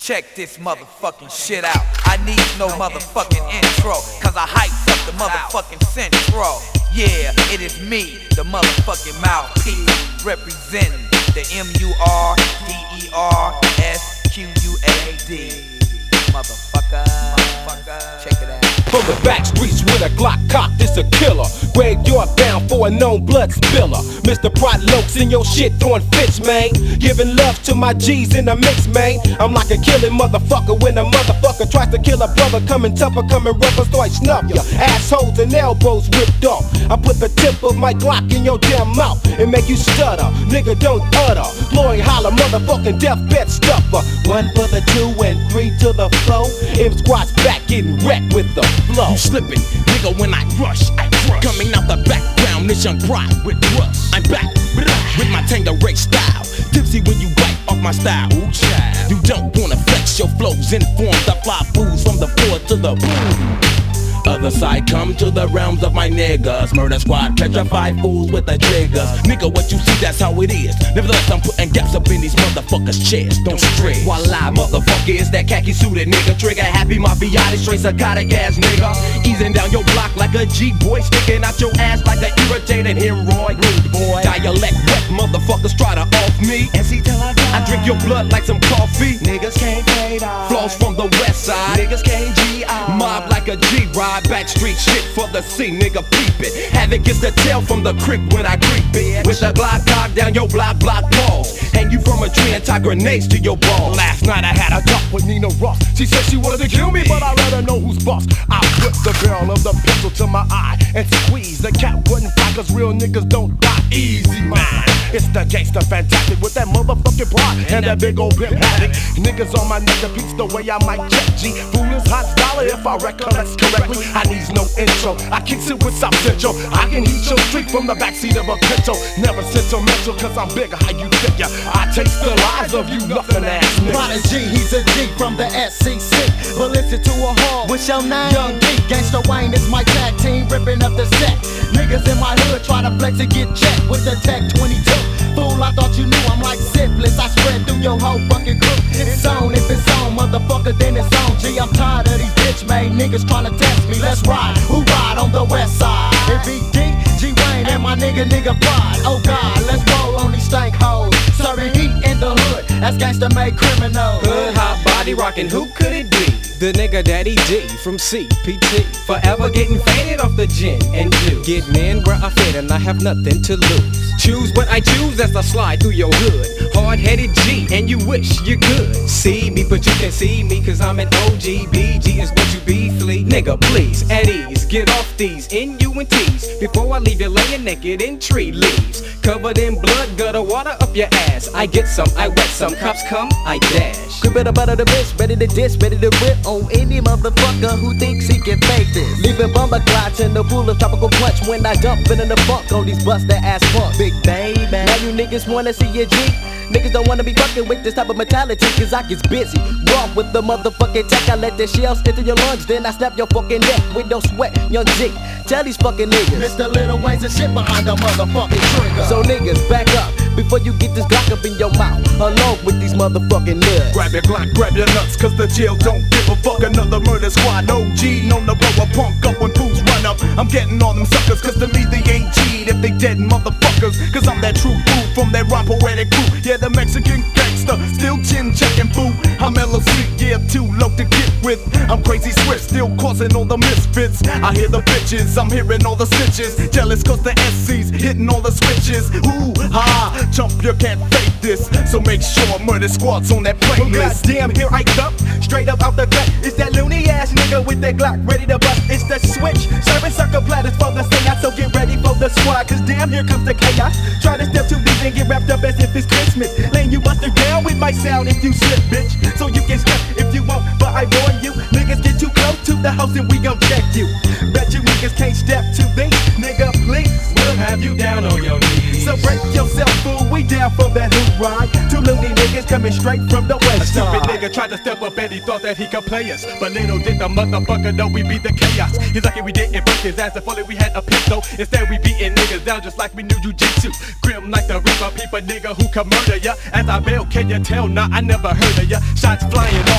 Check this motherfucking shit out. I need no motherfucking intro, cause I hyped up the motherfucking centro. Yeah, it is me, the motherfucking mouthpiece, representing the MURDERSQUAD. Motherfucker, check it out. From the back streets with a Glock cocked, it's a killer. Graveyard bound for a known blood spiller. Mr. Protloks in your shit throwing fits, man. Giving love to my G's in the mix, man. I'm like a killing motherfucker when a motherfucker tries to kill a brother. Coming tougher, coming rougher, so I snuff ya. Assholes and elbows ripped off. I put the tip of my Glock in your damn mouth and make you stutter. Nigga, don't utter. Blowing holler, motherfucking deathbed stuffer. 1 for the 2 and 3 to the flow. M Squad's back getting wrecked with the flow. You slipping, nigga, when I rush. Coming out the background, mission pride with rust. I'm back with my Tangeray style. Tipsy when you bite off my style. Ooh, child. You don't wanna flex your flows, inform the fly fools from the floor to the boom. Other side, come to the realms of my niggas. Murder squad, petrify fools with the triggers. Nigga, what you see, that's how it is. Nevertheless, I'm putting gaps up in these motherfuckers' chairs. Don't stray. Voila, motherfucker, is that khaki suited nigga. Trigger happy, mafiotic, straight psychotic ass nigga. Easing down your block like a G-boy. Sticking out your ass like an irritated hemorrhoid. Rude boy. Dialect wet, motherfuckers try to off me. And see till I die. I drink your blood like some coffee. Niggas can't fade off. Flows from the west side. Niggas can't G.I. Mob like a G-ride. Backstreet shit for the C, nigga, peep it. Havoc gets the tail from the creek when I creep it. With a Glock cock down your block balls. Hang you from a tree and tie grenades to your balls. Last night I had a talk with Nina Ross. She said she wanted to kill me, but I'd rather know who's boss. I put the barrel of the pistol to my eye and squeeze. The cat wouldn't fly, cause real niggas don't die easy, man. It's the gangster fantastic with that motherfucking pride and that big old pimp havoc. Niggas on my neck, peeps the way I might check G. Fool is hot dollar if I recollect correctly. I needs no intro, I kicks it with South Central. I can heat your street from the backseat of a Pinto. Never sentimental, cause I'm bigger, how you think ya? I taste the lies of you nothing ass niggas. Prodigy, he's a G from the SCC. But listen to a hall, what's your name? Young D, Gangsta Wayne is my tag team, ripping up the set. Niggas in my hood try to flex and get checked with the Tech 22. Fool, I thought you knew I'm like syphilis. I spread through your whole fucking group. It's on, if it's on, motherfucker, then it's on. G, I'm tired of these bitch-made niggas trying to test me. Let's ride, who ride on the west side? It be D, G-Wayne, and my nigga Pride. Oh God, let's roll on these stank hoes. Serving heat in the hood, that's gangsta made criminal. Hood, hot body rockin', who could it be? The nigga Daddy D from CPT. Forever getting faded off the gin and juice. Getting in where I fit and I have nothing to lose. Choose what I choose as I slide through your hood. Hard-headed G, and you wish you could see me, but you can't see me, cause I'm an OG. BG is what you be, flea. Nigga, please, at ease, get off these N-U-N-T's before I leave you laying naked in tree leaves. Covered in blood, gutter water up your ass. I get some, I wet some, cops come, I dash. You better butter the bitch, ready to diss, ready to rip on any motherfucker who thinks he can fake this. Leaving bumper clots in the pool of tropical punch when I dump it in the funk on these buster ass punks. Big baby, now you niggas wanna see your G? Niggas don't wanna be fucking with this type of mentality, cause I get busy. Raw with the motherfucking tech, I let the shells into your lungs, then I snap your fucking neck with no sweat, young G. Tell these fucking niggas, Mr. Little Wayne's and shit behind the motherfucking trigger. So niggas, back up, before you get this Glock up in your mouth, along with these motherfucking nuts. Grab your Glock, grab your nuts, cause the jail don't give a fuck. Another murder squad, OG, known to blow a punk up when fools run up. I'm getting all them suckers, cause to me they ain't G'd if they dead motherfuckers. Cause I'm that true fool from that rhyme poetic crew. Yeah, the Mexican gangster, still chin checking fool. I'm LOC, yeah, too low to get with. I'm crazy Swift, still causing all the misfits. I hear the bitches, I'm hearing all the stitches. Jealous cause the SC's hitting all the switches. Ooh, ha, jump, you can't fake this. So make sure Murder Squad's on that playlist. Goddamn, here I come, straight up out the gut. It's that loony ass nigga with that Glock ready to bust. It's the switch, serving sucker platters for the seance. So get ready for the squad, cause damn, here comes the chaos. Try to step too deep and get wrapped up as if it's Christmas. Laying you buster down with my sound if you slip, bitch. So you can step if you want, but I warn you, niggas get too close to the house and we gon' check you. Bet you niggas can't step to me, nigga, please. We'll have you down on your knees. So break yourself, fool, we down for that hoop ride. Two loony niggas coming straight from the west side. A stupid nigga tried to step up and he thought that he could play us, but little did the motherfucker know we beat the chaos. He's lucky we didn't break his ass, if only we had a pistol. Instead we beating niggas down just like we knew jujitsu. Grim like the Reaper, peep a nigga who can murder ya. As I bail, can you tell? Nah, I never heard of ya. Shots flying off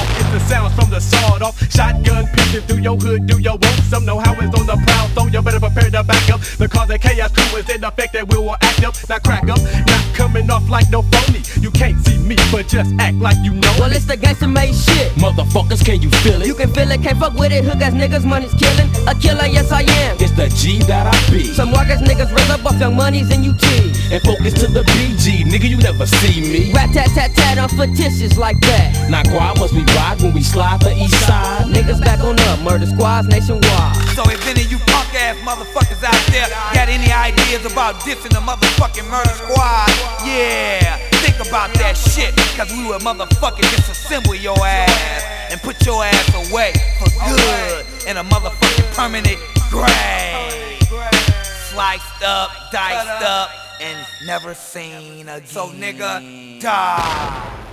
sounds from the sawed off shotgun pitching through your hood. Do you want some? Know how it's on the prowl, so you better prepare to back up. Because the chaos crew is in effect that we will act up, not crack up, not coming off like no phony. You can't see me, but just act like you know Well, me. it's the gangsta made shit. Motherfuckers, can you feel it? You can feel it, can't fuck with it. Hook ass niggas, money's killing. A killer, yes I am. It's the G that I be. Some work ass niggas raise up off young monies and UT. And focus to the BG, nigga, you never see me. Rat tat tat tat, I'm fictitious like that. Now, Guam must be ride when we slide the east side. Niggas back on up, murder squads nationwide. So if any of you punk ass motherfuckers out there got any ideas about dissing the motherfucking murder squad, yeah, think about that shit. Cause we would motherfucking disassemble your ass and put your ass away for good in a motherfucking permanent grave. Sliced up, diced up, and never seen again. So nigga, die.